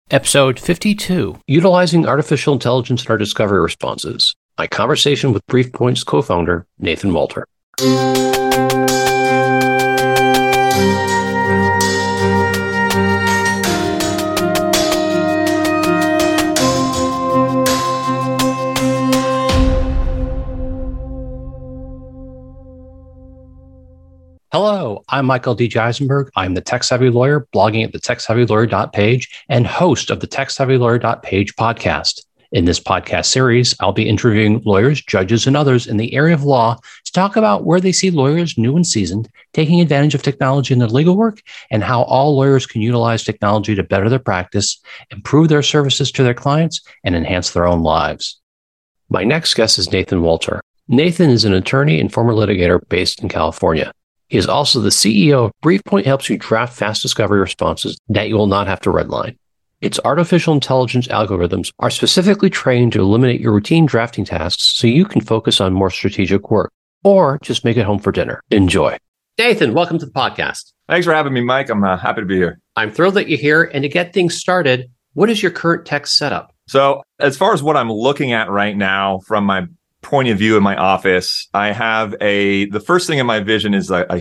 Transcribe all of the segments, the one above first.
Episode 52, Utilizing Artificial Intelligence in Our Discovery Responses. My conversation with BriefPoint's co-founder, Nathan Walter. Hello, I'm Michael D. Eisenberg. I'm the Tech Savvy Lawyer, blogging at the TechSavvyLawyer.page and host of the TechSavvyLawyer.page podcast. In this podcast series, I'll be interviewing lawyers, judges, and others in the area of law to talk about where they see lawyers, new and seasoned, taking advantage of technology in their legal work, and how all lawyers can utilize technology to better their practice, improve their services to their clients, and enhance their own lives. My next guest is Nathan Walter. Nathan is an attorney and former litigator based in California. He is also the CEO of BriefPoint, helps you draft fast discovery responses that you will not have to redline. Its artificial intelligence algorithms are specifically trained to eliminate your routine drafting tasks so you can focus on more strategic work or just make it home for dinner. Enjoy. Nathan, welcome to the podcast. Thanks for having me, Mike. I'm happy to be here. I'm thrilled that you're here. And to get things started, what is your current tech setup? So as far as what I'm looking at right now from my point of view in my office, I have the first thing in my vision is a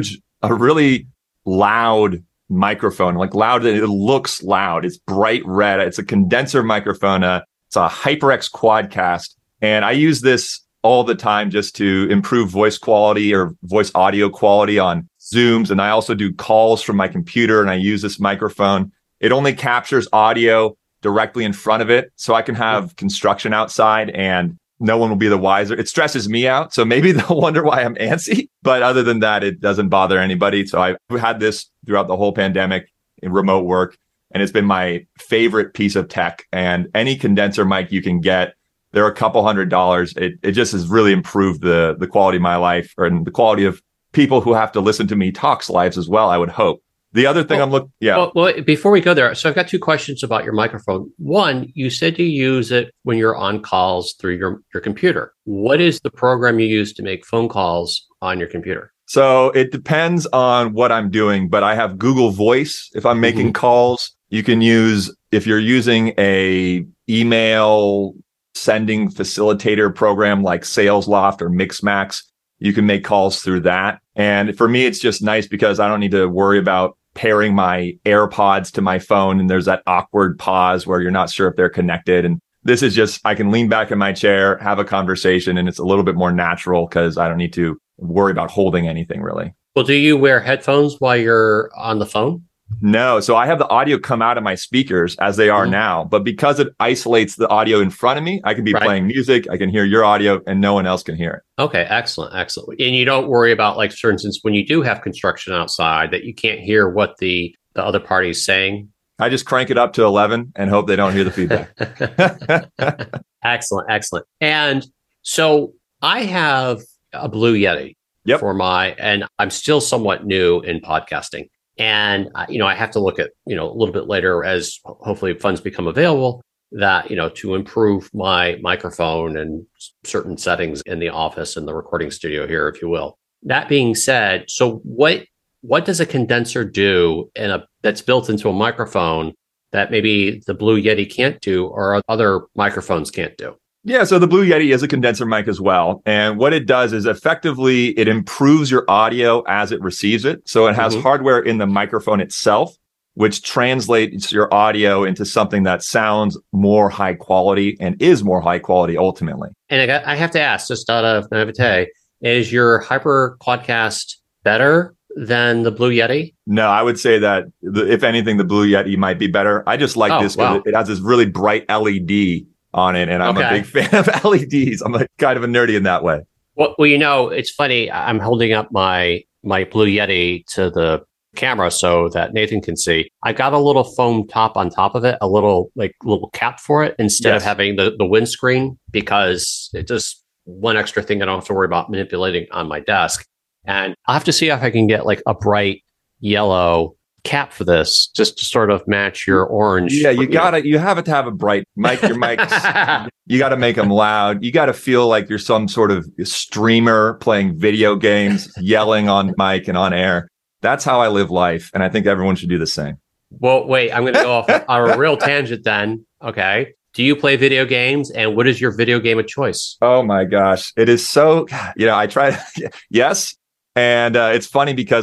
really loud microphone, like loud, it looks loud. It's bright red. It's a condenser microphone. It's a HyperX Quadcast. And I use this all the time just to improve voice quality or voice audio quality on Zooms. And I also do calls from my computer and I use this microphone. It only captures audio directly in front of it. So I can have construction outside and no one will be the wiser. It stresses me out. So maybe they'll wonder why I'm antsy. But other than that, it doesn't bother anybody. So I've had this throughout the whole pandemic in remote work. And it's been my favorite piece of tech. And any condenser mic you can get, they're a couple $100. It just has really improved the quality of my life and the quality of people who have to listen to me talk's lives as well, I would hope. The other thing Well, before we go there, so I've got two questions about your microphone. One, you said you use it when you're on calls through your computer. What is the program you use to make phone calls on your computer? So it depends on what I'm doing, but I have Google Voice. If I'm making calls, you can use, if you're using a email sending facilitator program like SalesLoft or Mixmax, you can make calls through that. And for me, it's just nice because I don't need to worry about pairing my AirPods to my phone. And there's that awkward pause where you're not sure if they're connected. And this is just, I can lean back in my chair, have a conversation, and it's a little bit more natural because I don't need to worry about holding anything really. Well, do you wear headphones while you're on the phone? No. So I have the audio come out of my speakers as they are now, but because it isolates the audio in front of me, I can be playing music, I can hear your audio and no one else can hear it. Okay, excellent. And you don't worry about, like, for instance, when you do have construction outside that you can't hear what the other party is saying? I just crank it up to 11 and hope they don't hear the feedback. Excellent. And so I have a Blue Yeti and I'm still somewhat new in podcasting. And, I have to look at, a little bit later as hopefully funds become available that, to improve my microphone and certain settings in the office and the recording studio here, if you will. That being said, so what does a condenser do that's built into a microphone that maybe the Blue Yeti can't do or other microphones can't do? Yeah, so the Blue Yeti is a condenser mic as well. And what it does is effectively it improves your audio as it receives it. So it has hardware in the microphone itself, which translates your audio into something that sounds more high quality and is more high quality ultimately. And I have to ask, just out of naivete, is your Hyper Quadcast better than the Blue Yeti? No, I would say that if anything, the Blue Yeti might be better. I just like this because it has this really bright LED on it. And I'm a big fan of LEDs. I'm kind of a nerdy in that way. Well, it's funny. I'm holding up my Blue Yeti to the camera so that Nathan can see. I got a little foam top on top of it, a little cap for it instead of having the windscreen, because it's just one extra thing I don't have to worry about manipulating on my desk. And I'll have to see if I can get like a bright yellow cap for this just to sort of match your orange. Yeah, you have to have a bright mic. Your mics, you got to make them loud. You got to feel like you're some sort of streamer playing video games, yelling on mic and on air. That's how I live life. And I think everyone should do the same. Well, wait, I'm going to go off on a real tangent then. Okay. Do you play video games, and what is your video game of choice? Oh my gosh. It is so, I try. Yes. And it's funny because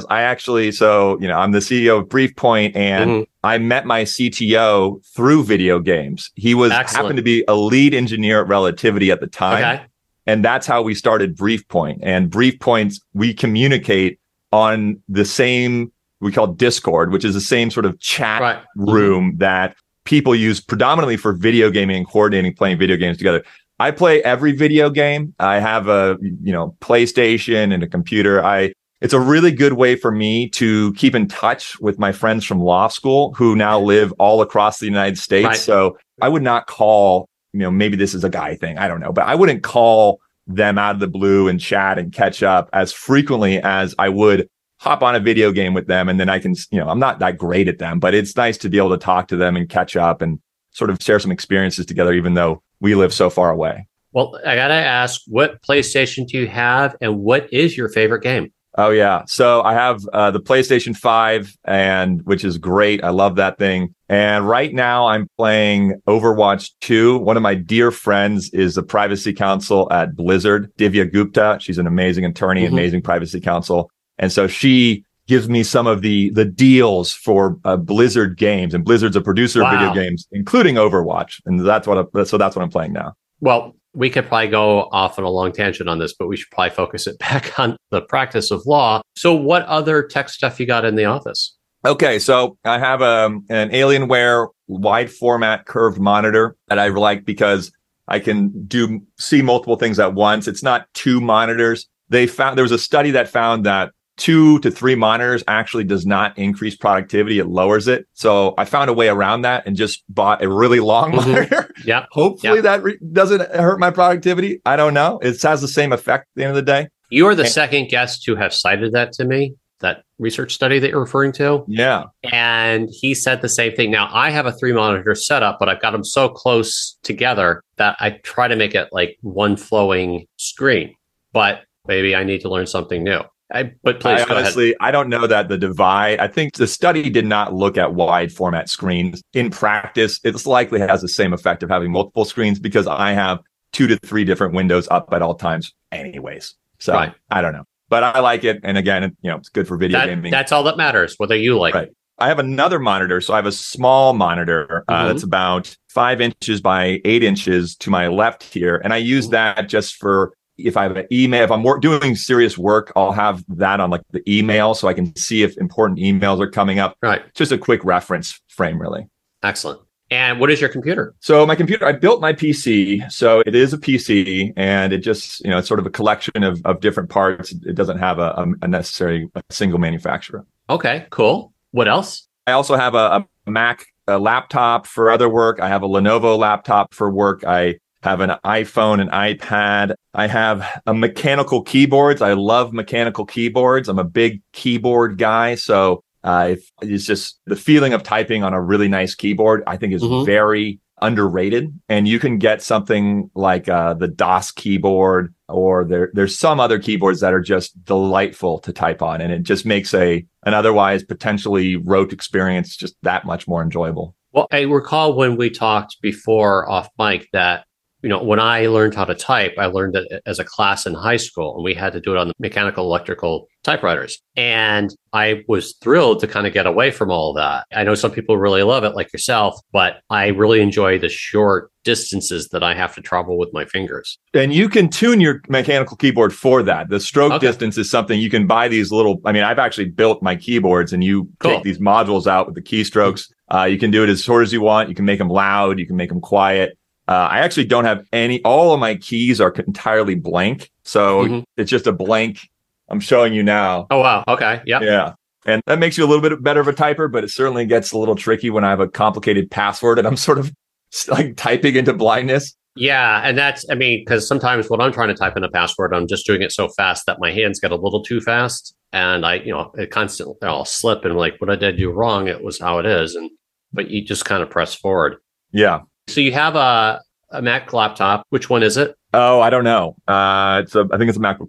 I'm the CEO of BriefPoint, and I met my CTO through video games. He happened to be a lead engineer at Relativity at the time. Okay. And that's how we started BriefPoint. And BriefPoints, we communicate on the same, we call Discord, which is the same sort of chat room that people use predominantly for video gaming and coordinating, playing video games together. I play every video game. I have a, PlayStation and a computer. It's a really good way for me to keep in touch with my friends from law school who now live all across the United States. Right. So I would not call, maybe this is a guy thing, I don't know, but I wouldn't call them out of the blue and chat and catch up as frequently as I would hop on a video game with them. And then I can, I'm not that great at them, but it's nice to be able to talk to them and catch up and sort of share some experiences together, even though we live so far away. Well, I got to ask, what PlayStation do you have, and what is your favorite game? Oh, yeah. So I have the PlayStation 5, which is great. I love that thing. And right now I'm playing Overwatch 2. One of my dear friends is the privacy counsel at Blizzard, Divya Gupta. She's an amazing attorney, amazing privacy counsel. And so she gives me some of the deals for Blizzard games. And Blizzard's a producer of video games, including Overwatch. And that's what I'm playing now. Well, we could probably go off on a long tangent on this, but we should probably focus it back on the practice of law. So what other tech stuff you got in the office? Okay, so I have an Alienware wide format curved monitor that I like because I can see multiple things at once. It's not two monitors. There was a study that found that 2 to 3 monitors actually does not increase productivity. It lowers it. So I found a way around that and just bought a really long monitor. Yeah. Hopefully that doesn't hurt my productivity. I don't know. It has the same effect at the end of the day. You are the second guest to have cited that to me, that research study that you're referring to. Yeah. And he said the same thing. Now, I have a 3-monitor setup, but I've got them so close together that I try to make it like one flowing screen. But maybe I need to learn something new. But please, honestly, I don't know that the divide. I think the study did not look at wide format screens. In practice, it's likely has the same effect of having multiple screens because I have 2 to 3 different windows up at all times anyways. So I don't know, but I like it. And again, it's good for video gaming. That's all that matters, whether you like it. I have another monitor. So I have a small monitor that's about 5 inches by 8 inches to my left here. And I use that just for, if I have an email, if I'm doing serious work, I'll have that on like the email so I can see if important emails are coming up. Right. Just a quick reference frame, really. Excellent. And what is your computer? So my computer, I built my PC. So it is a PC, and it just, it's sort of a collection of different parts. It doesn't have a necessary single manufacturer. Okay, cool. What else? I also have a Mac laptop for other work. I have a Lenovo laptop for work. I have an iPhone, an iPad. I have a mechanical keyboards. I love mechanical keyboards. I'm a big keyboard guy. So it's just the feeling of typing on a really nice keyboard, I think is very underrated. And you can get something like the DOS keyboard, or there's some other keyboards that are just delightful to type on. And it just makes an otherwise potentially rote experience just that much more enjoyable. Well, I recall when we talked before off mic that, when I learned how to type, I learned it as a class in high school, and we had to do it on the mechanical electrical typewriters. And I was thrilled to kind of get away from all of that. I know some people really love it, like yourself, but I really enjoy the short distances that I have to travel with my fingers. And you can tune your mechanical keyboard for that. The stroke distance is something you can buy these little, I've actually built my keyboards, and you take these modules out with the keystrokes. You can do it as short as you want. You can make them loud. You can make them quiet. I actually don't have all of my keys are entirely blank. So it's just a blank. I'm showing you now. Oh, wow. Okay. Yeah. Yeah. And that makes you a little bit better of a typer, but it certainly gets a little tricky when I have a complicated password and I'm sort of like typing into blindness. Yeah. And that's, because sometimes when I'm trying to type in a password, I'm just doing it so fast that my hands get a little too fast. And it constantly, I'll slip and like, what I did do wrong, it was how it is. But you just kind of press forward. Yeah. So you have a Mac laptop. Which one is it? Oh, I don't know. I think it's a MacBook Pro.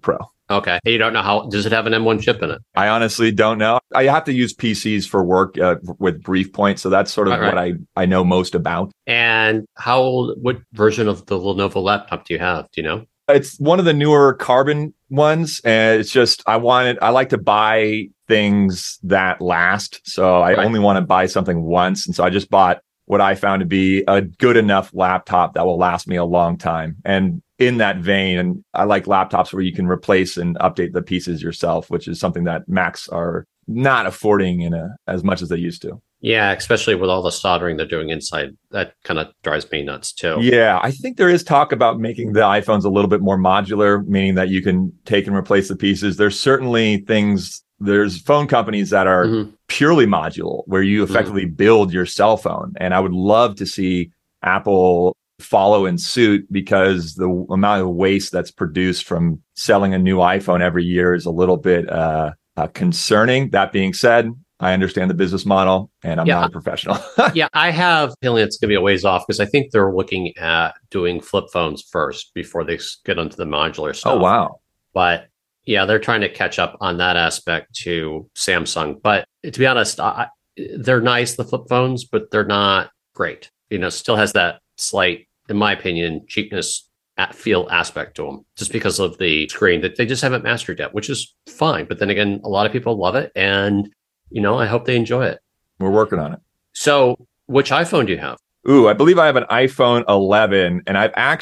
Okay. And you don't know does it have an M1 chip in it? I honestly don't know. I have to use PCs for work with BriefPoint. So that's sort of what I know most about. And what version of the Lenovo laptop do you have? Do you know? It's one of the newer Carbon ones. And it's just, I like to buy things that last. So I only want to buy something once. And so I just bought what I found to be a good enough laptop that will last me a long time. And in that vein, and I like laptops where you can replace and update the pieces yourself, which is something that Macs are not affording as much as they used to. Yeah, especially with all the soldering they're doing inside. That kind of drives me nuts too. Yeah, I think there is talk about making the iPhones a little bit more modular, meaning that you can take and replace the pieces. There's certainly there's phone companies that are purely modular, where you effectively build your cell phone. And I would love to see Apple follow in suit, because the amount of waste that's produced from selling a new iPhone every year is a little bit concerning. That being said, I understand the business model, and I'm not a professional. Yeah, I have a feeling it's going to be a ways off, because I think they're looking at doing flip phones first before they get onto the modular stuff. Oh, wow. But yeah, they're trying to catch up on that aspect to Samsung. But to be honest, they're nice, the flip phones, but they're not great. Still has that slight, in my opinion, cheapness feel aspect to them, just because of the screen that they just haven't mastered yet, which is fine. But then again, a lot of people love it, and I hope they enjoy it. We're working on it. So which iPhone do you have? I believe I have an iPhone 11, and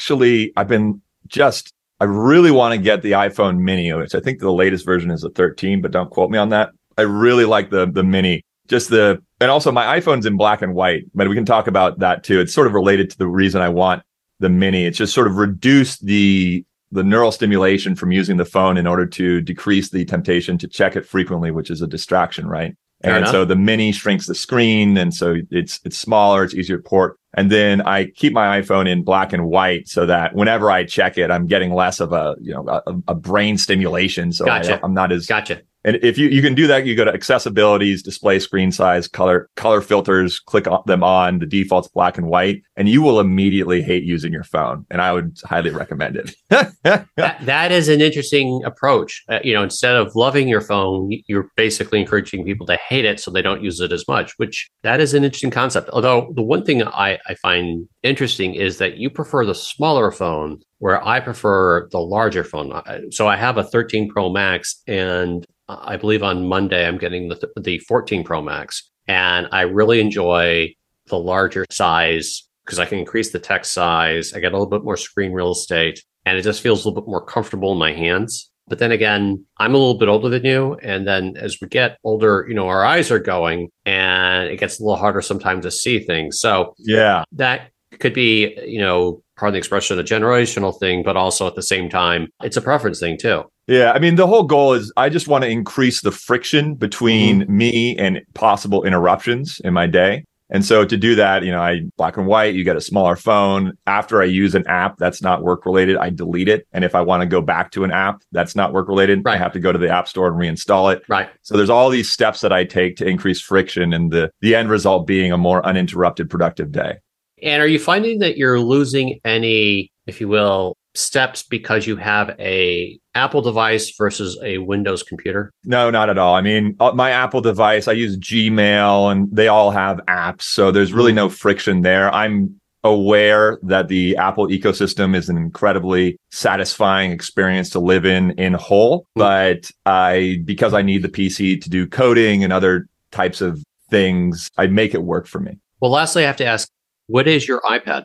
I really want to get the iPhone mini, which I think the latest version is a 13, but don't quote me on that. I really like the mini, and also my iPhone's in black and white, but we can talk about that too. It's sort of related to the reason I want the mini. It's just sort of reduced the neural stimulation from using the phone in order to decrease the temptation to check it frequently, which is a distraction, right? And so the mini shrinks the screen, and so it's smaller, it's easier to port. And then I keep my iPhone in black and white so that whenever I check it, I'm getting less of a brain stimulation. So I'm not as Gotcha. And if you can do that, you go to accessibilities, display screen size, color filters, click them on. The default's black and white, and you will immediately hate using your phone. And I would highly recommend it. that is an interesting approach. Instead of loving your phone, you're basically encouraging people to hate it so they don't use it as much, which that is an interesting concept. Although the one thing I find interesting is that you prefer the smaller phone, where I prefer the larger phone. So I have a 13 Pro Max, and I believe on Monday I'm getting the 14 Pro Max, and I really enjoy the larger size because I can increase the text size. I get a little bit more screen real estate, and it just feels a little bit more comfortable in my hands. But then again, I'm a little bit older than you. And then as we get older, our eyes are going, and it gets a little harder sometimes to see things. So yeah, that could be, pardon the expression, a generational thing, but also at the same time, it's a preference thing too. Yeah. I mean, the whole goal is I just want to increase the friction between me and possible interruptions in my day. And so to do that, black and white, you get a smaller phone. After I use an app that's not work related, I delete it. And if I want to go back to an app that's not work related, I have to go to the App Store and reinstall it. Right. So there's all these steps that I take to increase friction, and the end result being a more uninterrupted, productive day. And are you finding that you're losing any, if you will, steps because you have a Apple device versus a Windows computer? No, not at all. I mean, my Apple device, I use Gmail, and they all have apps. So there's really no friction there. I'm aware that the Apple ecosystem is an incredibly satisfying experience to live in whole. But because I need the PC to do coding and other types of things, I make it work for me. Well, lastly, I have to ask, what is your iPad?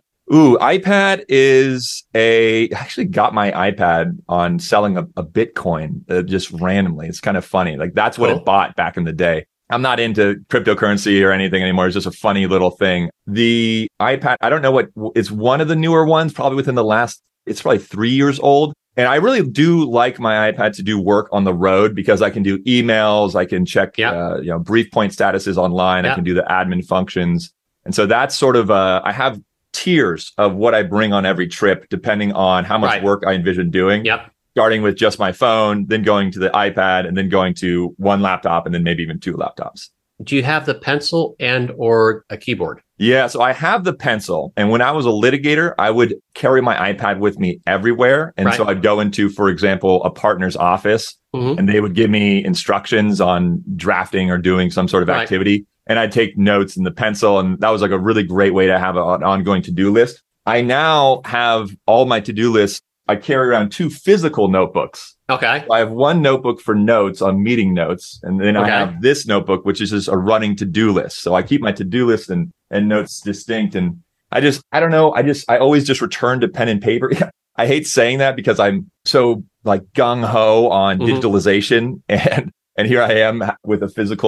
iPad is I actually got my iPad on selling a Bitcoin just randomly. It's kind of funny. Like that's what it bought back in the day. I'm not into cryptocurrency or anything anymore. It's just a funny little thing. The iPad, I don't know it's one of the newer ones, probably within it's probably 3 years old. And I really do like my iPad to do work on the road because I can do emails. I can check, BriefPoint statuses online. I can do the admin functions. And so that's sort of, I have tiers of what I bring on every trip, depending on how much work I envision doing. Yep. Starting with just my phone, then going to the iPad, and then going to one laptop, and then maybe even two laptops. Do you have the pencil and or a keyboard? Yeah, so I have the pencil. And when I was a litigator, I would carry my iPad with me everywhere. And so I'd go into, for example, a partner's office and they would give me instructions on drafting or doing some sort of activity. And I'd take notes in the pencil. And that was like a really great way to have an ongoing to-do list. I now have all my to-do lists. I carry around 2 physical notebooks. Okay. I have one notebook for notes on meeting notes. And then I have this notebook, which is just a running to-do list. So I keep my to-do list and notes distinct. And I don't know. I always just return to pen and paper. I hate saying that because I'm so like gung ho on digitalization and here I am with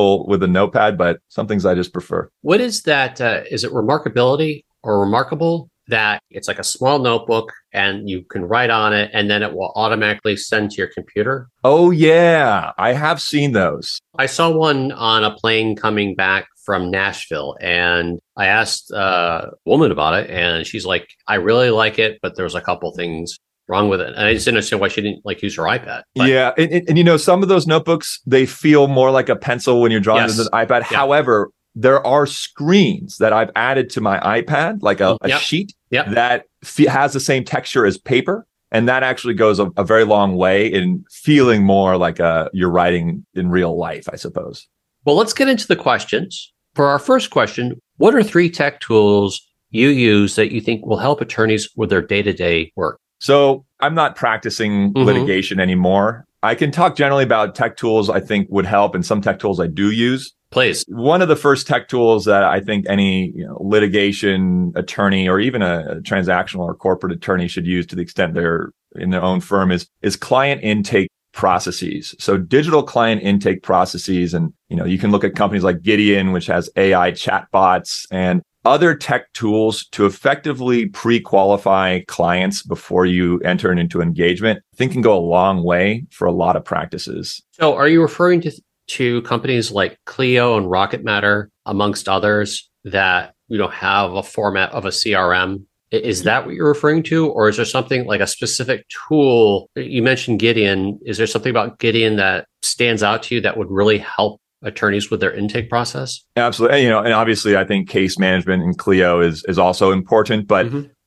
a notepad, but some things I just prefer. What is that? Is it remarkability or remarkable that it's like a small notebook and you can write on it and then it will automatically send to your computer? Oh, yeah. I have seen those. I saw one on a plane coming back from Nashville and I asked a woman about it and she's like, I really like it, but there's a couple things wrong with it. And I just didn't understand why she didn't use her iPad. But yeah. And some of those notebooks, they feel more like a pencil when you're drawing with an iPad. Yeah. However, there are screens that I've added to my iPad, like a sheet that has the same texture as paper. And that actually goes a very long way in feeling more like you're writing in real life, I suppose. Well, let's get into the questions. For our first question, what are 3 tech tools you use that you think will help attorneys with their day-to-day work? So I'm not practicing litigation anymore. I can talk generally about tech tools I think would help and some tech tools I do use. Please. One of the first tech tools that I think any litigation attorney or even a transactional or corporate attorney should use to the extent they're in their own firm is client intake processes. So digital client intake processes. And, you can look at companies like Gideon, which has AI chatbots and other tech tools to effectively pre-qualify clients before you enter into engagement. I think can go a long way for a lot of practices. So are you referring to companies like Clio and Rocket Matter, amongst others, that have a format of a CRM? Is that what you're referring to? Or is there something like a specific tool? You mentioned Gideon. Is there something about Gideon that stands out to you that would really help attorneys with their intake process? Absolutely. And obviously I think case management in Clio is also important, but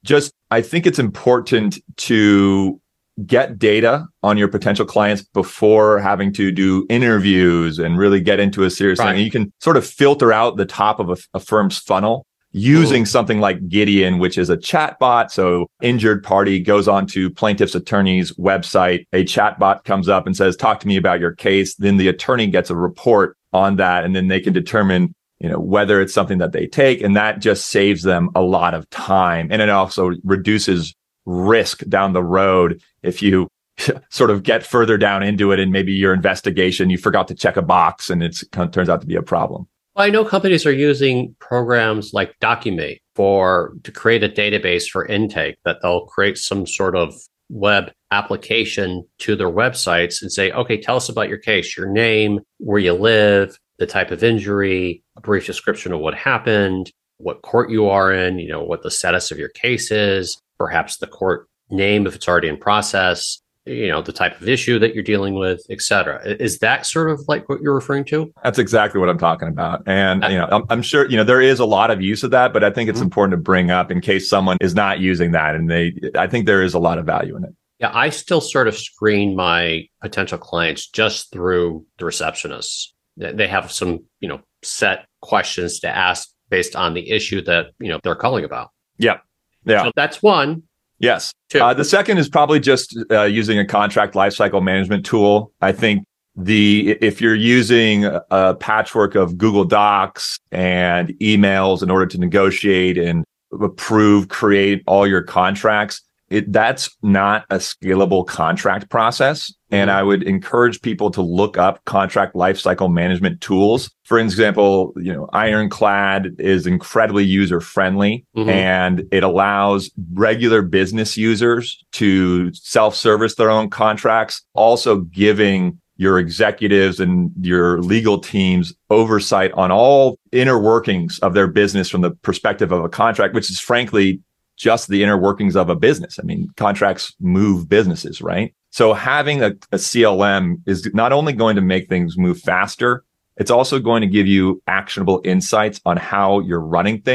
I think it's important to get data on your potential clients before having to do interviews and really get into a serious thing. And you can sort of filter out the top of a firm's funnel using something like Gideon, which is a chatbot. So injured party goes onto plaintiff's attorney's website. A chatbot comes up and says, talk to me about your case. Then the attorney gets a report on that. And then they can determine, whether it's something that they take. And that just saves them a lot of time. And it also reduces risk down the road if you sort of get further down into it and maybe your investigation, you forgot to check a box and it turns out to be a problem. Well, I know companies are using programs like Documate to create a database for intake, that they'll create some sort of web application to their websites and say, okay, tell us about your case, your name, where you live, the type of injury, a brief description of what happened, what court you are in, what the status of your case is, perhaps the court name if it's already in process, the type of issue that you're dealing with, et cetera. Is that sort of like what you're referring to? That's exactly what I'm talking about. And, I'm sure, there is a lot of use of that, but I think it's important to bring up in case someone is not using that. And I think there is a lot of value in it. Yeah, I still sort of screen my potential clients just through the receptionists. They have some, set questions to ask based on the issue that, they're calling about. Yeah. Yeah. So that's one. Yes. The second is probably just using a contract lifecycle management tool. I think if you're using a patchwork of Google Docs and emails in order to negotiate and create all your contracts, that's not a scalable contract process. And I would encourage people to look up contract lifecycle management tools. For example, Ironclad is incredibly user friendly and it allows regular business users to self-service their own contracts, also giving your executives and your legal teams oversight on all inner workings of their business from the perspective of a contract, which is frankly just the inner workings of a business. I mean, contracts move businesses, right? So having a CLM is not only going to make things move faster, it's also going to give you actionable insights on how you're running things.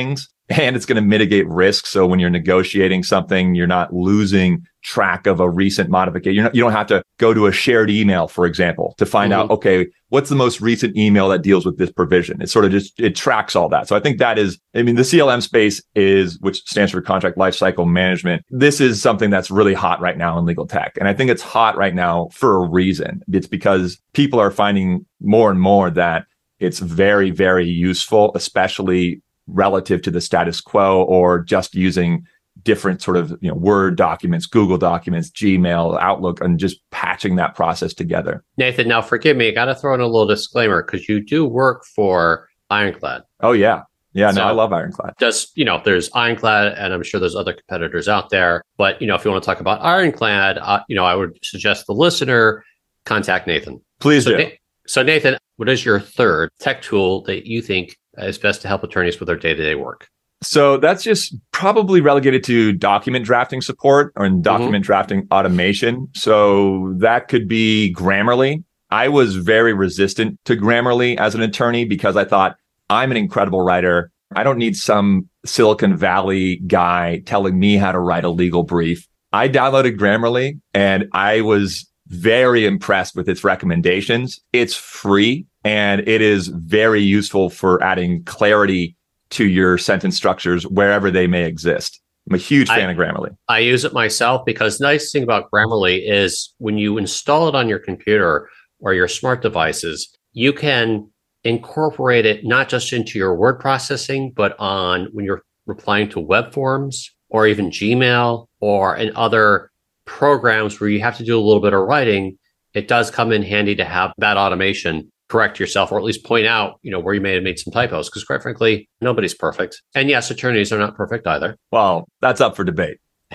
and it's going to mitigate risk. So when you're negotiating something, you're not losing track of a recent modification. You don't have to go to a shared email, for example, to find out, okay, what's the most recent email that deals with this provision? It sort of it tracks all that. So I think that is, the CLM space which stands for Contract Lifecycle Management. This is something that's really hot right now in legal tech. And I think it's hot right now for a reason. It's because people are finding more and more that it's very, very useful, especially relative to the status quo or just using different sort of Word documents, Google documents, Gmail, Outlook, and just patching that process together. Nathan, now forgive me, I got to throw in a little disclaimer because you do work for Ironclad. Oh yeah. Yeah, so, no, I love Ironclad. There's Ironclad, and I'm sure there's other competitors out there. But, if you want to talk about Ironclad, I would suggest the listener contact Nathan. Please do. So Nathan, what is your third tech tool that you think is best to help attorneys with their day-to-day work? So that's just probably relegated to document drafting support or document drafting automation. So that could be Grammarly. I was very resistant to Grammarly as an attorney because I thought, I'm an incredible writer. I don't need some Silicon Valley guy telling me how to write a legal brief. I downloaded Grammarly and I was very impressed with its recommendations. It's free and it is very useful for adding clarity to your sentence structures wherever they may exist. I'm a huge fan of Grammarly. I use it myself because the nice thing about Grammarly is when you install it on your computer or your smart devices, you can incorporate it not just into your word processing, but when you're replying to web forms or even Gmail or in other programs where you have to do a little bit of writing, it does come in handy to have that automation correct yourself or at least point out, where you may have made some typos. Because quite frankly, nobody's perfect. And yes, attorneys are not perfect either. Well, that's up for debate.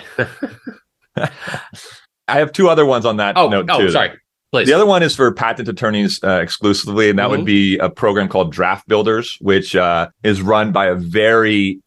I have two other ones on that note too. Sorry. Please. The other one is for patent attorneys exclusively, and that would be a program called Draft Builders, which is run by a very,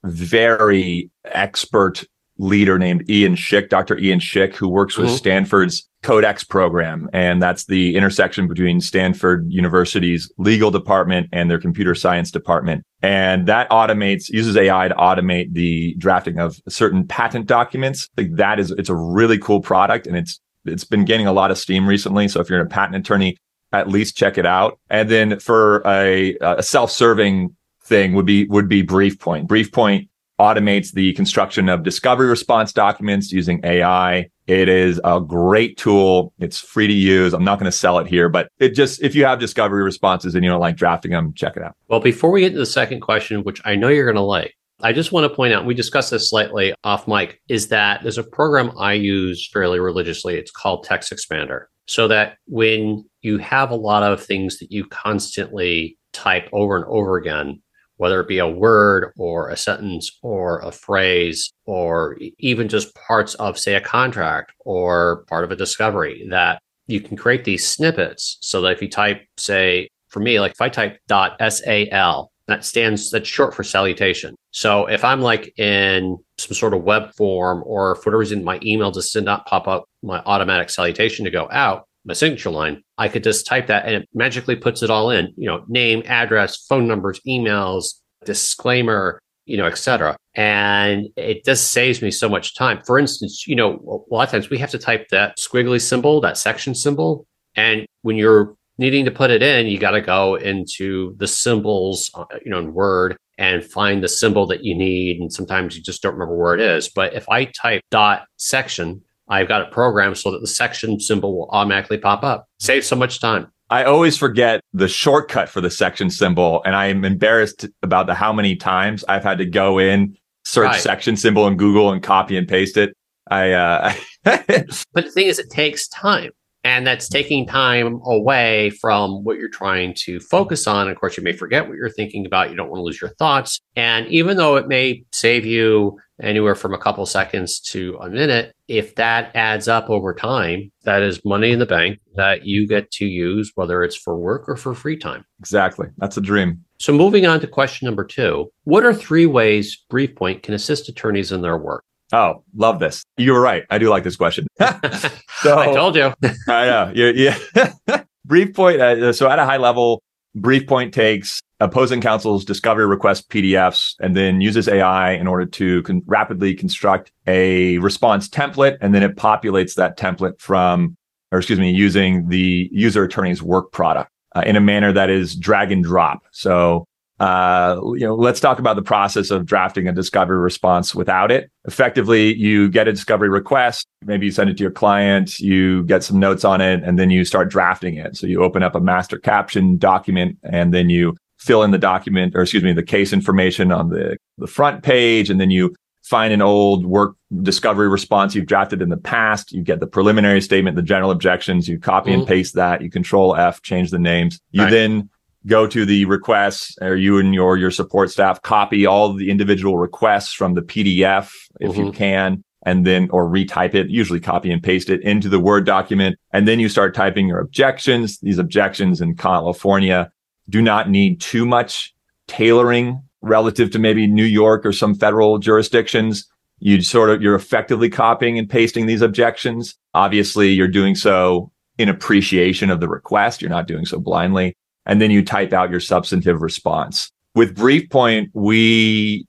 very expert leader named Ian Schick, Dr. Ian Schick, who works with Stanford's Codex program. And that's the intersection between Stanford University's legal department and their computer science department. And that uses AI to automate the drafting of certain patent documents. It's a really cool product, and it's been gaining a lot of steam recently. So if you're a patent attorney, at least check it out. And then for a self-serving thing would be BriefPoint. BriefPoint automates the construction of discovery response documents using AI. It is a great tool. It's free to use. I'm not going to sell it here, but if you have discovery responses and you don't like drafting them, check it out. Well, before we get to the second question, which I know you're going to like, I just want to point out, we discussed this slightly off mic, is that there's a program I use fairly religiously. It's called TextExpander. So that when you have a lot of things that you constantly type over and over again, whether it be a word or a sentence or a phrase, or even just parts of, say, a contract or part of a discovery, that you can create these snippets so that if you type, say, for me, like if I type .sal, that's short for salutation. So if I'm like in some sort of web form, or for whatever reason, my email just did not pop up my automatic salutation to go out, my signature line, I could just type that and it magically puts it all in, name, address, phone numbers, emails, disclaimer, etc. And it just saves me so much time. For instance, a lot of times we have to type that squiggly symbol, that section symbol. And when you're needing to put it in, you got to go into the symbols, in Word and find the symbol that you need. And sometimes you just don't remember where it is. But if I type .section, I've got it programmed so that the section symbol will automatically pop up. Saves so much time. I always forget the shortcut for the section symbol, and I'm embarrassed about how many times I've had to go in, search section symbol in Google and copy and paste it. But the thing is, it takes time. And that's taking time away from what you're trying to focus on. Of course, you may forget what you're thinking about. You don't want to lose your thoughts. And even though it may save you anywhere from a couple seconds to a minute, if that adds up over time, that is money in the bank that you get to use, whether it's for work or for free time. Exactly. That's a dream. So moving on to question number 2, what are 3 ways BriefPoint can assist attorneys in their work? Oh, love this. You were right. I do like this question. So, I told you. I know. Yeah. BriefPoint. So at a high level, BriefPoint takes opposing counsel's discovery request PDFs and then uses AI in order to rapidly construct a response template. And then it populates that template using the user attorney's work product in a manner that is drag and drop. So, let's talk about the process of drafting a discovery response without it. Effectively, you get a discovery request, maybe you send it to your client, you get some notes on it, and then you start drafting it. So you open up a master caption document, and then you fill in the case information on the front page, and then you find an old work discovery response you've drafted in the past. You get the preliminary statement, the general objections, you copy and paste that, you control F, change the names. You then go to the requests, or you and your support staff copy all the individual requests from the PDF if you can, and then, or retype it, usually copy and paste it into the Word document. And then you start typing your objections. These objections in California do not need too much tailoring relative to maybe New York or some federal jurisdictions. You're effectively copying and pasting these objections. Obviously, you're doing so in appreciation of the request. You're not doing so blindly. And then you type out your substantive response. With BriefPoint, we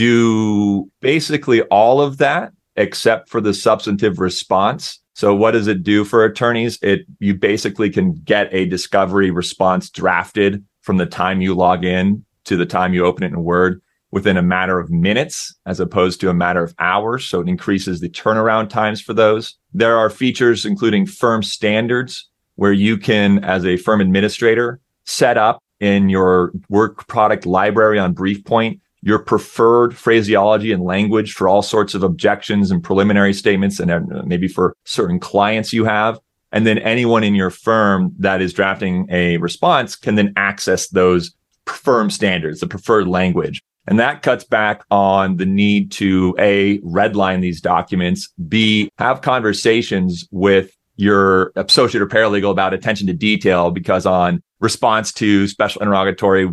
do basically all of that except for the substantive response. So what does it do for attorneys? You basically can get a discovery response drafted from the time you log in to the time you open it in Word within a matter of minutes, as opposed to a matter of hours. So it increases the turnaround times for those. There are features including firm standards where you can, as a firm administrator, set up in your work product library on BriefPoint your preferred phraseology and language for all sorts of objections and preliminary statements, and maybe for certain clients you have. And then anyone in your firm that is drafting a response can then access those firm standards, the preferred language. And that cuts back on the need to A, redline these documents, B, have conversations with your associate or paralegal about attention to detail, because on response to special interrogatory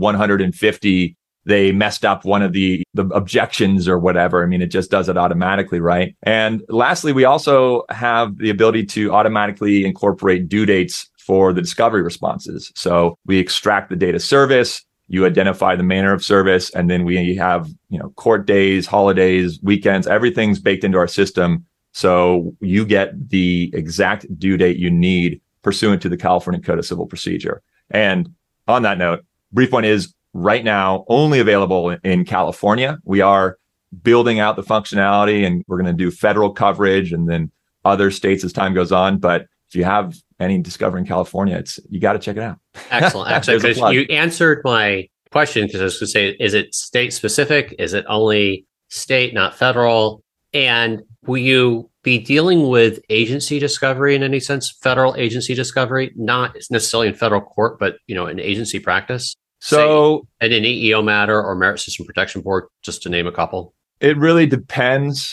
150, they messed up one of the objections or whatever. I mean, it just does it automatically, right? And lastly, we also have the ability to automatically incorporate due dates for the discovery responses. So we extract the date of service, you identify the manner of service, and then we have, court days, holidays, weekends, everything's baked into our system. So you get the exact due date you need pursuant to the California Code of Civil Procedure. And on that note, BriefPoint is right now only available in California. We are building out the functionality, and we're going to do federal coverage and then other states as time goes on. But if you have any discovery in California, you got to check it out. Excellent. Actually, you answered my question, because I was going to say, is it state specific? Is it only state, not federal? And will you be dealing with agency discovery in any sense? Federal agency discovery, not necessarily in federal court, but in agency practice? So, in an EEO matter or Merit System Protection Board, just to name a couple. It really depends.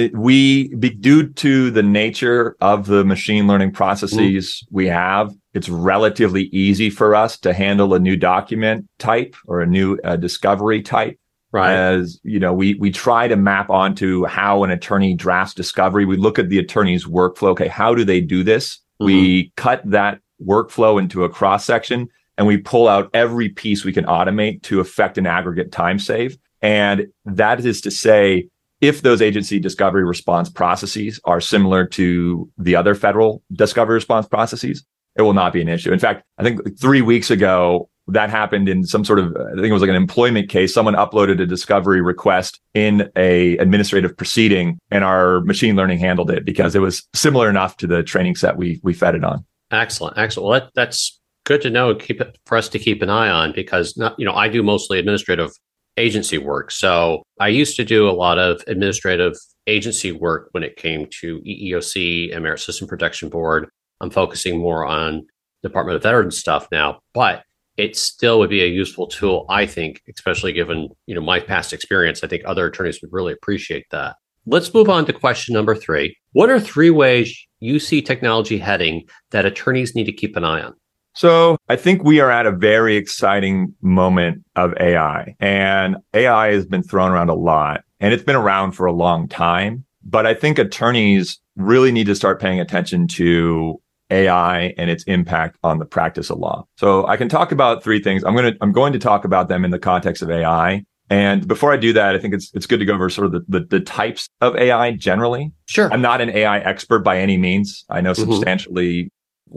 Due to the nature of the machine learning processes we have, it's relatively easy for us to handle a new document type or a new discovery type. Right. As we try to map onto how an attorney drafts discovery. We look at the attorney's workflow. Okay, how do they do this? We cut that workflow into a cross section, and we pull out every piece we can automate to affect an aggregate time save. And that is to say, if those agency discovery response processes are similar to the other federal discovery response processes, it will not be an issue. In fact, I think 3 weeks ago, that happened in some sort of, I think it was like an employment case. Someone uploaded a discovery request in a administrative proceeding, and our machine learning handled it because it was similar enough to the training set we fed it on. Excellent. Well, that's good to know. For us to keep an eye on, because I do mostly administrative agency work. So I used to do a lot of administrative agency work when it came to EEOC and Merit System Protection Board. I'm focusing more on Department of Veterans stuff now, but it still would be a useful tool, I think, especially given my past experience. I think other attorneys would really appreciate that. Let's move on to question number 3. What are 3 ways you see technology heading that attorneys need to keep an eye on? So I think we are at a very exciting moment of AI, and AI has been thrown around a lot, and it's been around for a long time. But I think attorneys really need to start paying attention to AI and its impact on the practice of law. So I can talk about three things. I'm going to talk about them in the context of AI. And before I do that, I think it's good to go over sort of the types of AI generally. Sure. I'm not an AI expert by any means. I know substantially,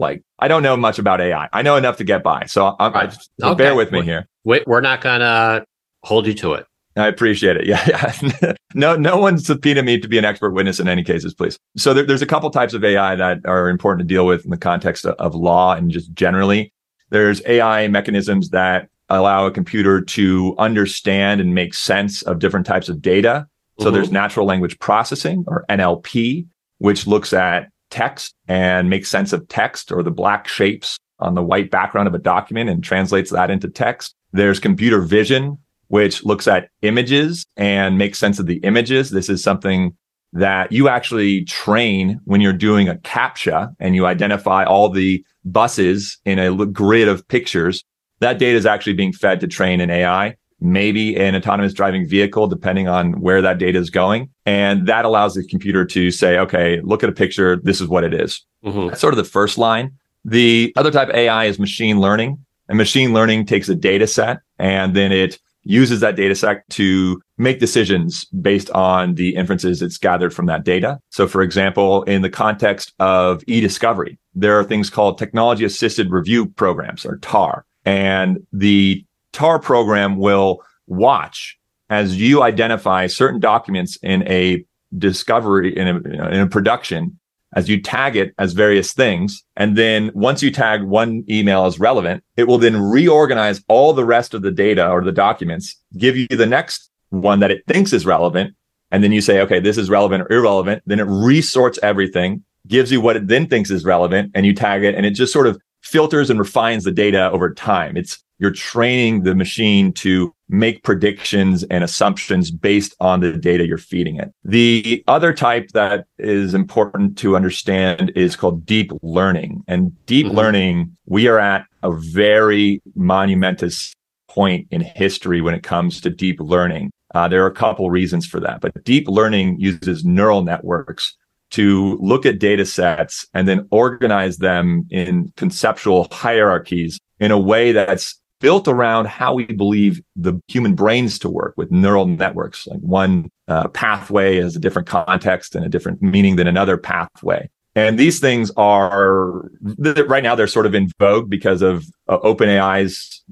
I don't know much about AI. I know enough to get by. So bear with me here. We're not going to hold you to it. I appreciate it. Yeah. No one subpoenaed me to be an expert witness in any cases, please. So there's a couple types of AI that are important to deal with in the context of law and just generally. There's AI mechanisms that allow a computer to understand and make sense of different types of data. So there's natural language processing, or NLP, which looks at text and makes sense of text or the black shapes on the white background of a document and translates that into text. There's computer vision, which looks at images and makes sense of the images. This is something that you actually train when you're doing a CAPTCHA and you identify all the buses in a grid of pictures. That data is actually being fed to train an AI, maybe an autonomous driving vehicle, depending on where that data is going. And that allows the computer to say, okay, look at a picture. This is what it is. That's sort of the first line. The other type of AI is machine learning. And machine learning takes a data set and then it uses that data set to make decisions based on the inferences it's gathered from that data. So for example, in the context of e-discovery, there are things called technology assisted review programs, or TAR. And the TAR program will watch as you identify certain documents in a discovery, in a production, as you tag it as various things. And then once you tag one email as relevant, it will then reorganize all the rest of the data or the documents, give you the next one that it thinks is relevant. And then you say, okay, this is relevant or irrelevant. Then it resorts everything, gives you what it then thinks is relevant, and you tag it. And it just sort of filters and refines the data over time. You're training the machine to make predictions and assumptions based on the data you're feeding it. The other type that is important to understand is called deep learning. And deep learning, we are at a very monumentous point in history when it comes to deep learning. There are a couple reasons for that, but deep learning uses neural networks to look at data sets and then organize them in conceptual hierarchies in a way that's built around how we believe the human brains to work with neural networks. Like one pathway has a different context and a different meaning than another pathway. And these things are, right now, they're sort of in vogue because of OpenAI's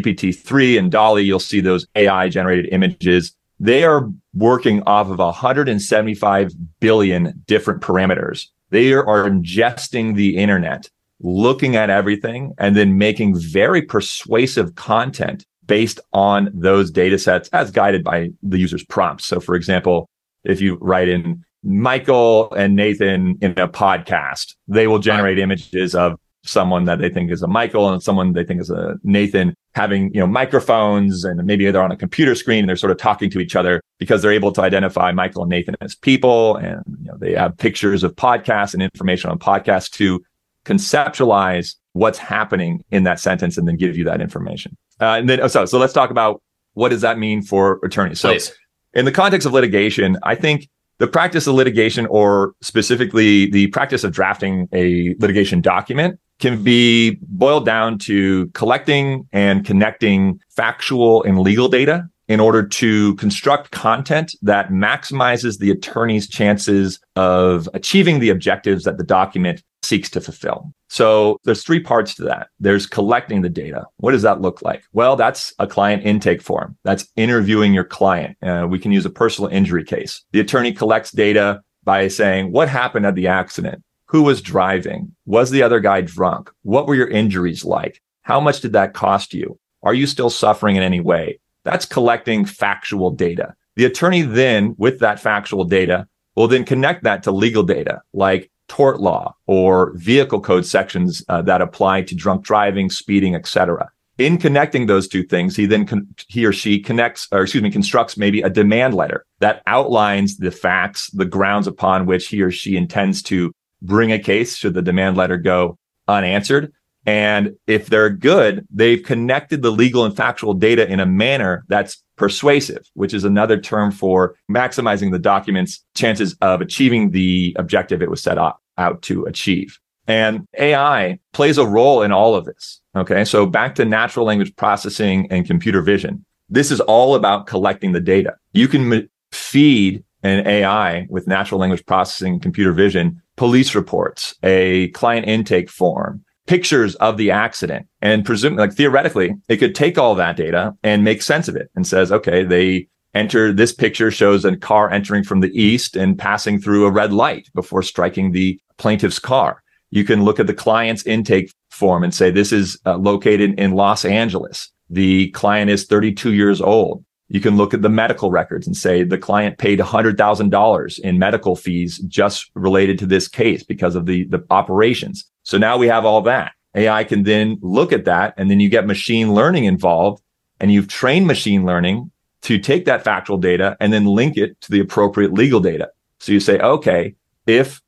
GPT-3 and DALL-E. You'll see those AI generated images. They are working off of 175 billion different parameters. They are ingesting the internet, looking at everything, and then making very persuasive content based on those data sets as guided by the user's prompts. So for example, if you write in Michael and Nathan in a podcast, they will generate images of someone that they think is a Michael and someone they think is a Nathan having, microphones, and maybe they're on a computer screen and they're sort of talking to each other because they're able to identify Michael and Nathan as people. And they have pictures of podcasts and information on podcasts to conceptualize what's happening in that sentence and then give you that information. So let's talk about what does that mean for attorneys. So in the context of litigation, I think the practice of litigation, or specifically the practice of drafting a litigation document, can be boiled down to collecting and connecting factual and legal data in order to construct content that maximizes the attorney's chances of achieving the objectives that the document seeks to fulfill. So there's three parts to that. There's collecting the data. What does that look like? Well, that's a client intake form. That's interviewing your client. We can use a personal injury case. The attorney collects data by saying, what happened at the accident? Who was driving? Was the other guy drunk? What were your injuries like? How much did that cost you? Are you still suffering in any way? That's collecting factual data. The attorney then, with that factual data, will then connect that to legal data, like tort law or vehicle code sections that apply to drunk driving, speeding, etc. In connecting those two things, he or she constructs maybe a demand letter that outlines the facts, the grounds upon which he or she intends to bring a case should the demand letter go unanswered. And if they're good, they've connected the legal and factual data in a manner that's persuasive, which is another term for maximizing the document's chances of achieving the objective it was set out to achieve. And AI plays a role in all of this. Okay. So back to natural language processing and computer vision. This is all about collecting the data. You can feed an AI with natural language processing and computer vision, police reports, a client intake form, pictures of the accident, and theoretically, it could take all that data and make sense of it and says, okay, this picture shows a car entering from the east and passing through a red light before striking the plaintiff's car. You can look at the client's intake form and say, this is located in Los Angeles. The client is 32 years old. You can look at the medical records and say the client paid $100,000 in medical fees just related to this case because of the operations. So now we have all that. AI can then look at that, and then you get machine learning involved, and you've trained machine learning to take that factual data and then link it to the appropriate legal data. So you say, okay, if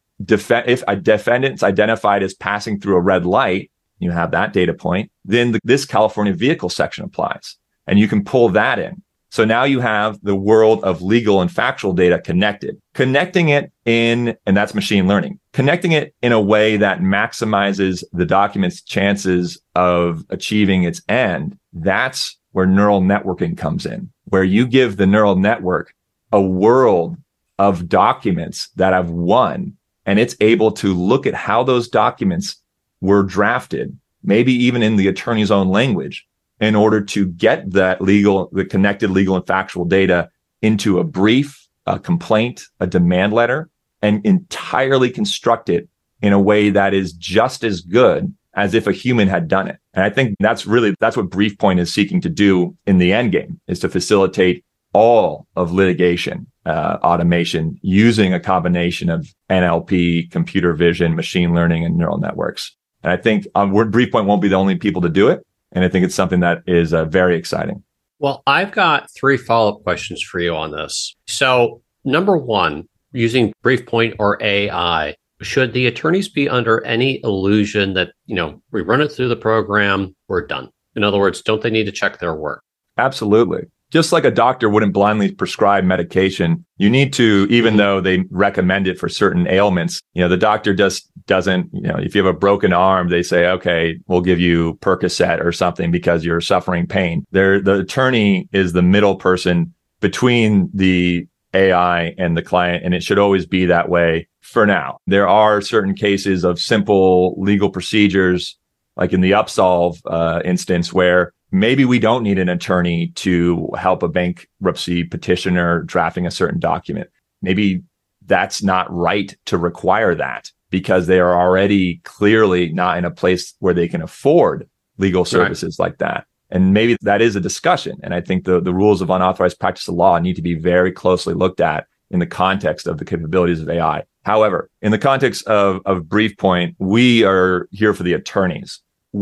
a defendant's identified as passing through a red light, you have that data point, then this California vehicle section applies, and you can pull that in. So now you have the world of legal and factual data connecting it and that's machine learning, connecting it in a way that maximizes the document's chances of achieving its end. That's where neural networking comes in, where you give the neural network a world of documents that have won, and it's able to look at how those documents were drafted, maybe even in the attorney's own language, in order to get the connected legal and factual data into a brief, a complaint, a demand letter, and entirely construct it in a way that is just as good as if a human had done it. And I think that's what BriefPoint is seeking to do in the end game, is to facilitate all of litigation automation using a combination of NLP, computer vision, machine learning, and neural networks. And I think BriefPoint won't be the only people to do it. And I think it's something that is very exciting. Well, I've got 3 follow-up questions for you on this. So, number 1, using BriefPoint or AI, should the attorneys be under any illusion that, we run it through the program, we're done? In other words, don't they need to check their work? Absolutely. Just like a doctor wouldn't blindly prescribe medication, you need to, even though they recommend it for certain ailments, the doctor just doesn't, if you have a broken arm, they say, okay, we'll give you Percocet or something because you're suffering pain. The attorney is the middle person between the AI and the client, and it should always be that way for now. There are certain cases of simple legal procedures, like in the Upsolve instance, where maybe we don't need an attorney to help a bankruptcy petitioner drafting a certain document. Maybe that's not right to require that because they are already clearly not in a place where they can afford legal services like that. And maybe that is a discussion. And I think the rules of unauthorized practice of law need to be very closely looked at in the context of the capabilities of AI. However, in the context of BriefPoint, we are here for the attorneys.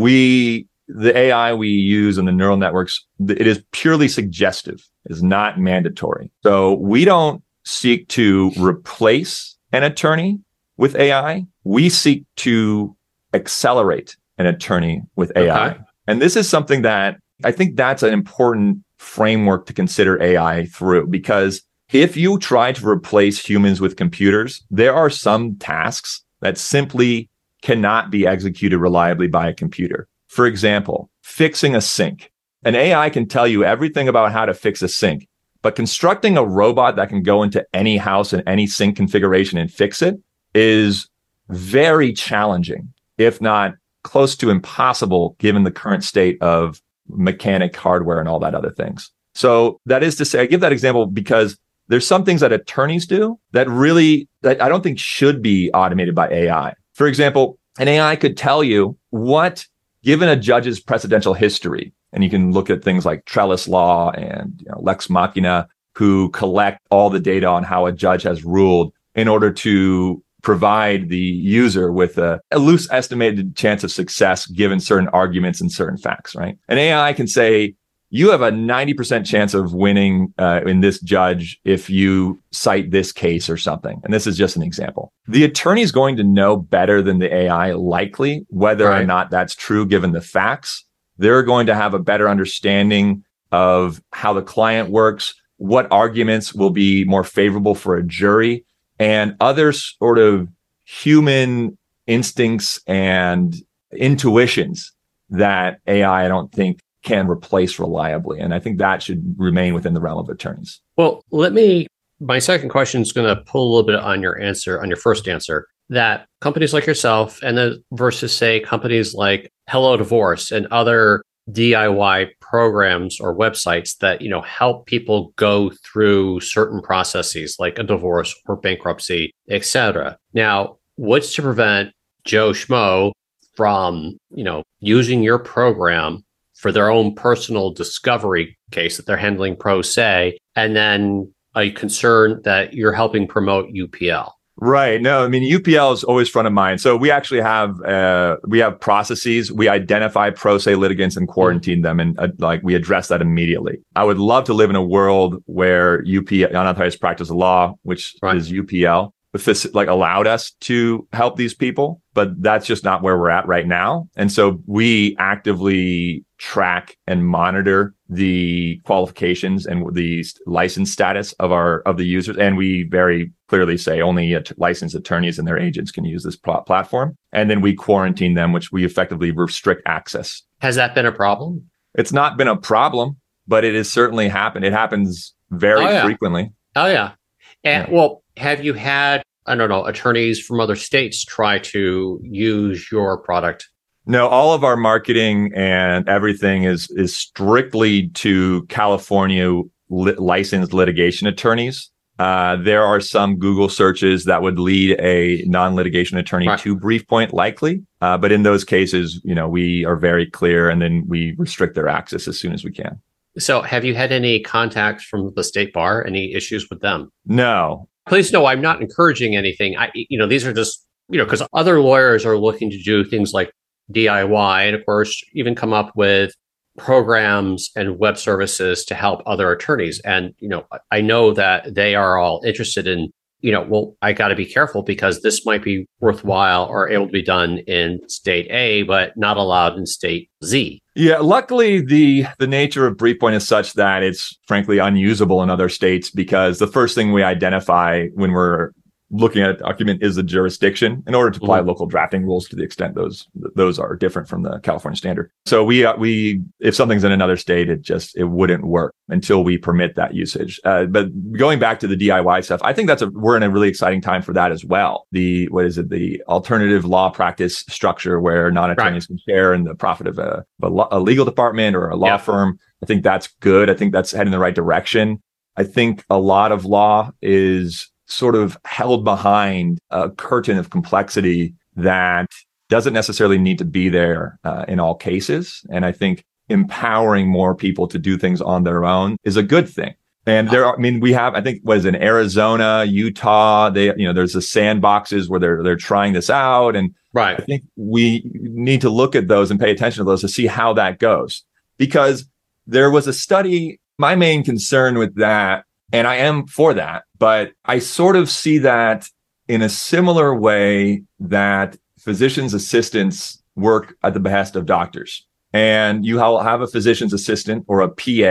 The AI we use in the neural networks, it is purely suggestive. It is not mandatory. So we don't seek to replace an attorney with AI. We seek to accelerate an attorney with AI. Okay. And this is something that I think that's an important framework to consider AI through, because if you try to replace humans with computers, there are some tasks that simply cannot be executed reliably by a computer. For example, fixing a sink. An AI can tell you everything about how to fix a sink, but constructing a robot that can go into any house and any sink configuration and fix it is very challenging, if not close to impossible, given the current state of mechanic hardware and all that other things. So that is to say, I give that example because there's some things that attorneys do that I don't think should be automated by AI. For example, an AI could tell you given a judge's precedential history, and you can look at things like Trellis Law and Lex Machina, who collect all the data on how a judge has ruled in order to provide the user with a loose estimated chance of success given certain arguments and certain facts, right? An AI can say, you have a 90% chance of winning in this judge if you cite this case or something. And this is just an example. The attorney is going to know better than the AI, likely, whether or not that's true given the facts. They're going to have a better understanding of how the client works, what arguments will be more favorable for a jury, and other sort of human instincts and intuitions that AI, I don't think, can replace reliably. And I think that should remain within the realm of attorneys. Well, my second question is going to pull a little bit on your answer, on your first answer, that companies like yourself and then versus say companies like Hello Divorce and other DIY programs or websites that, help people go through certain processes like a divorce or bankruptcy, et cetera. Now, what's to prevent Joe Schmo from, using your program for their own personal discovery case that they're handling pro se, and then are you concerned that you're helping promote UPL? Right. No, I mean, UPL is always front of mind. So we actually have processes. We identify pro se litigants and quarantine them, and we address that immediately. I would love to live in a world where UPL, unauthorized practice of law, which is UPL, allowed us to help these people, but that's just not where we're at right now. And so we actively track and monitor the qualifications and the license status of the users. And we very clearly say only licensed attorneys and their agents can use this platform. And then we quarantine them, which we effectively restrict access. Has that been a problem? It's not been a problem, but it has certainly happened. It happens very frequently. Oh, yeah. And well, have you had, attorneys from other states try to use your product? No, all of our marketing and everything is strictly to California licensed litigation attorneys. There are some Google searches that would lead a non-litigation attorney to BriefPoint, likely. But in those cases, we are very clear, and then we restrict their access as soon as we can. So have you had any contacts from the state bar? Any issues with them? No. Please know I'm not encouraging anything. These are just, because other lawyers are looking to do things like DIY, and of course, even come up with programs and web services to help other attorneys. And, I know that they are all interested in, I got to be careful because this might be worthwhile or able to be done in state A, but not allowed in state Z. Yeah, luckily, the nature of BriefPoint is such that it's frankly unusable in other states, because the first thing we identify when we're looking at a document is the jurisdiction in order to apply local drafting rules to the extent those are different from the California standard. So we if something's in another state, it wouldn't work until we permit that usage. But going back to the DIY stuff, I think we're in a really exciting time for that as well. The alternative law practice structure where non-attorneys can share in the profit of a legal department or a law firm. I think that's good. I think that's heading in the right direction. I think a lot of law is sort of held behind a curtain of complexity that doesn't necessarily need to be there in all cases. And I think empowering more people to do things on their own is a good thing. And we have, I think, in Arizona, Utah, there's the sandboxes where they're trying this out. And I think we need to look at those and pay attention to those to see how that goes. Because there was a study, my main concern with that, and I am for that, but I sort of see that in a similar way that physician's assistants work at the behest of doctors. And you have a physician's assistant or a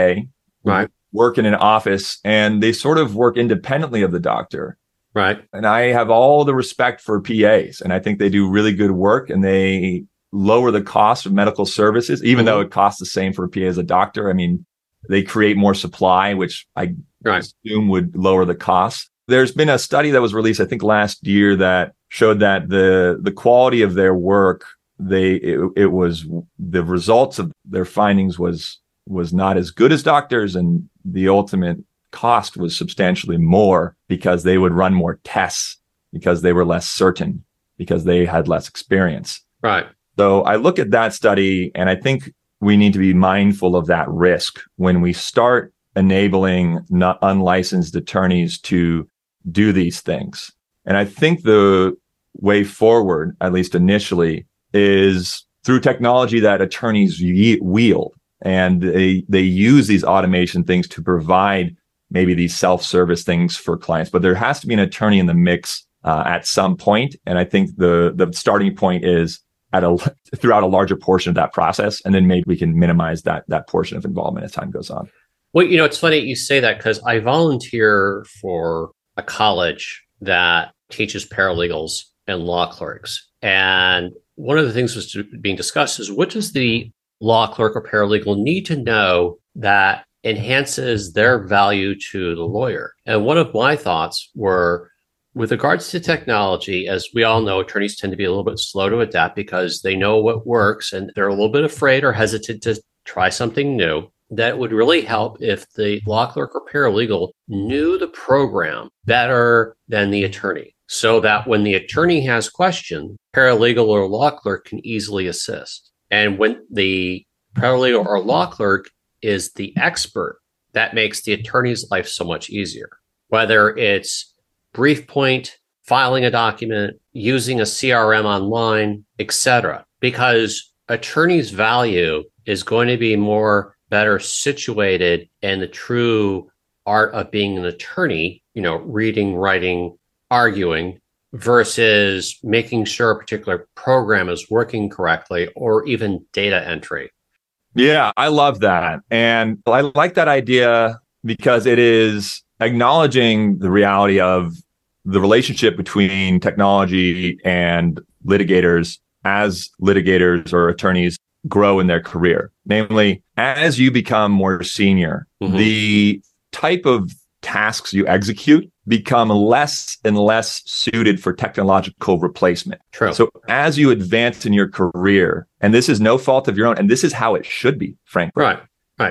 PA work in an office, and they sort of work independently of the doctor. Right. And I have all the respect for PAs, and I think they do really good work, and they lower the cost of medical services, even though it costs the same for a PA as a doctor. I mean, they create more supply, which I assume would lower the costs. There's been a study that was released, I think, last year that showed that the quality of their work, it was the results of their findings was not as good as doctors, and the ultimate cost was substantially more because they would run more tests, because they were less certain, because they had less experience. Right. So I look at that study, and I think we need to be mindful of that risk when we start enabling unlicensed attorneys to do these things. And I think the way forward, at least initially, is through technology that attorneys wield. And they use these automation things to provide maybe these self-service things for clients. But there has to be an attorney in the mix at some point. And I think the starting point is throughout a larger portion of that process. And then maybe we can minimize that portion of involvement as time goes on. Well, it's funny you say that, because I volunteer for a college that teaches paralegals and law clerks. And one of the things was being discussed is what does the law clerk or paralegal need to know that enhances their value to the lawyer? And one of my thoughts were, with regards to technology, as we all know, attorneys tend to be a little bit slow to adapt because they know what works and they're a little bit afraid or hesitant to try something new. That would really help if the law clerk or paralegal knew the program better than the attorney, so that when the attorney has questions, paralegal or law clerk can easily assist. And when the paralegal or law clerk is the expert, that makes the attorney's life so much easier. Whether it's brief point, filing a document, using a CRM online, etc. Because attorney's value is going to be better situated in the true art of being an attorney, reading, writing, arguing, versus making sure a particular program is working correctly or even data entry. Yeah, I love that. And I like that idea because it is acknowledging the reality of the relationship between technology and litigators as litigators or attorneys grow in their career. Namely, as you become more senior, the type of tasks you execute become less and less suited for technological replacement. True. So as you advance in your career, and this is no fault of your own, and this is how it should be, frankly. Right.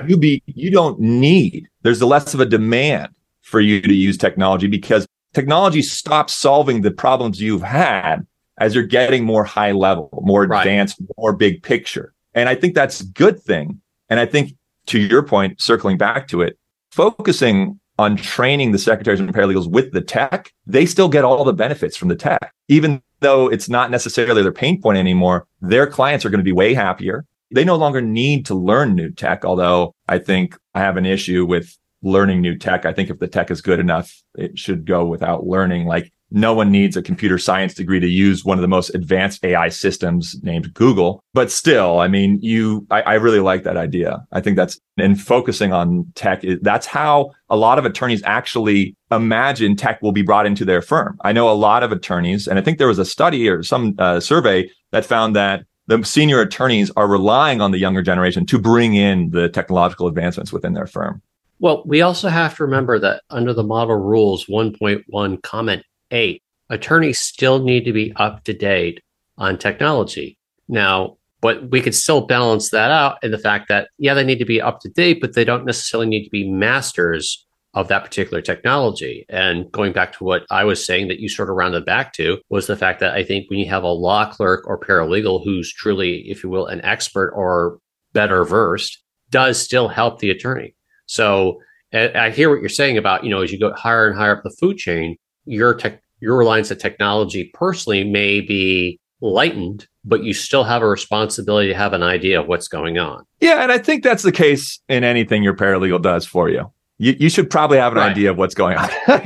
You don't need, there's less of a demand for you to use technology because technology stops solving the problems you've had as you're getting more high level, more advanced, more big picture. And I think that's a good thing. And I think, to your point, circling back to it, focusing on training the secretaries and paralegals with the tech, they still get all the benefits from the tech. Even though it's not necessarily their pain point anymore, their clients are going to be way happier. They no longer need to learn new tech, although I think I have an issue with learning new tech. I think if the tech is good enough, it should go without learning. Like, no one needs a computer science degree to use one of the most advanced AI systems named Google. But still, I mean, I really like that idea. I think and focusing on tech, that's how a lot of attorneys actually imagine tech will be brought into their firm. I know a lot of attorneys, and I think there was a study or some survey that found that the senior attorneys are relying on the younger generation to bring in the technological advancements within their firm. Well, we also have to remember that under the model rules 1.1 comment 8, attorneys still need to be up to date on technology. Now, but we could still balance that out in the fact that, they need to be up to date, but they don't necessarily need to be masters of that particular technology. And going back to what I was saying that you sort of rounded back to was the fact that I think when you have a law clerk or paralegal who's truly, if you will, an expert or better versed, does still help the attorney. So I hear what you're saying about, as you go higher and higher up the food chain, your reliance on technology personally may be lightened, but you still have a responsibility to have an idea of what's going on. Yeah, and I think that's the case in anything your paralegal does for you. You should probably have an idea of what's going on.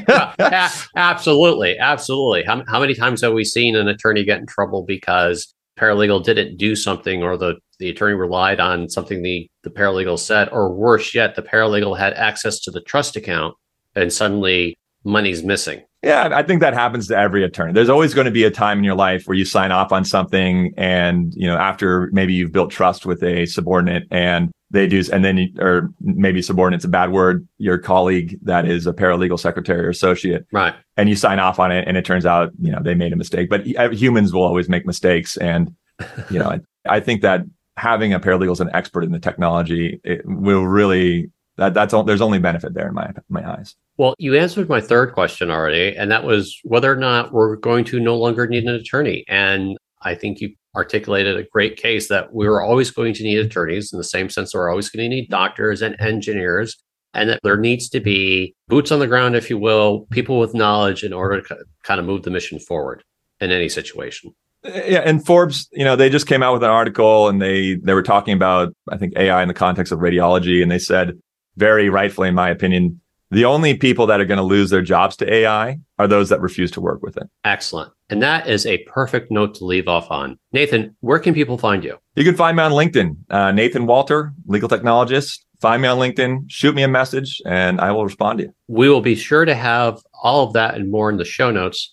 Absolutely. How many times have we seen an attorney get in trouble because paralegal didn't do something, or the attorney relied on something the paralegal said, or worse yet, the paralegal had access to the trust account and suddenly money's missing? Yeah, I think that happens to every attorney. There's always going to be a time in your life where you sign off on something, and after maybe you've built trust with a subordinate, and they do, and then or maybe subordinate's a bad word, your colleague that is a paralegal secretary or associate, right? And you sign off on it, and it turns out they made a mistake. But humans will always make mistakes, and I think that having a paralegal as an expert in the technology, it will really there's only benefit there in my eyes. Well, you answered my third question already, and that was whether or not we're going to no longer need an attorney. And I think you articulated a great case that we're always going to need attorneys, in the same sense that we're always going to need doctors and engineers, and that there needs to be boots on the ground, if you will, people with knowledge in order to kind of move the mission forward in any situation. Yeah, and Forbes, they just came out with an article, and they were talking about, I think, AI in the context of radiology, and they said, very rightfully, in my opinion, the only people that are going to lose their jobs to AI are those that refuse to work with it. Excellent. And that is a perfect note to leave off on. Nathan, where can people find you? You can find me on LinkedIn, Nathan Walter, legal technologist. Find me on LinkedIn, shoot me a message, and I will respond to you. We will be sure to have all of that and more in the show notes.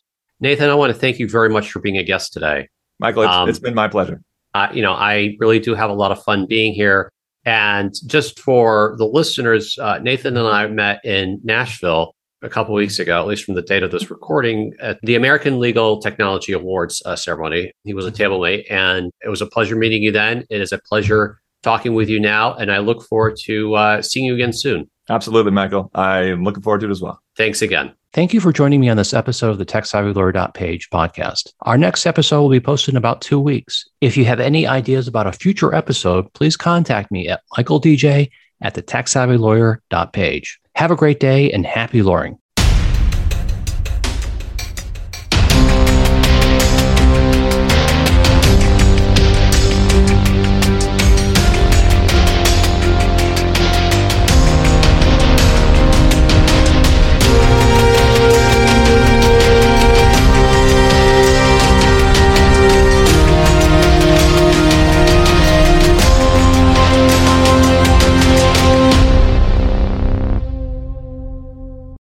Nathan, I want to thank you very much for being a guest today. Michael, it's been my pleasure. I really do have a lot of fun being here. And just for the listeners, Nathan and I met in Nashville a couple of weeks ago, at least from the date of this recording, at the American Legal Technology Awards ceremony. He was a table mate, and it was a pleasure meeting you then. It is a pleasure talking with you now, and I look forward to seeing you again soon. Absolutely, Michael. I am looking forward to it as well. Thanks again. Thank you for joining me on this episode of the TechSavvyLawyer.page podcast. Our next episode will be posted in about 2 weeks. If you have any ideas about a future episode, please contact me at michaeldj@thetechsavvylawyer.page. Have a great day and happy lawyering.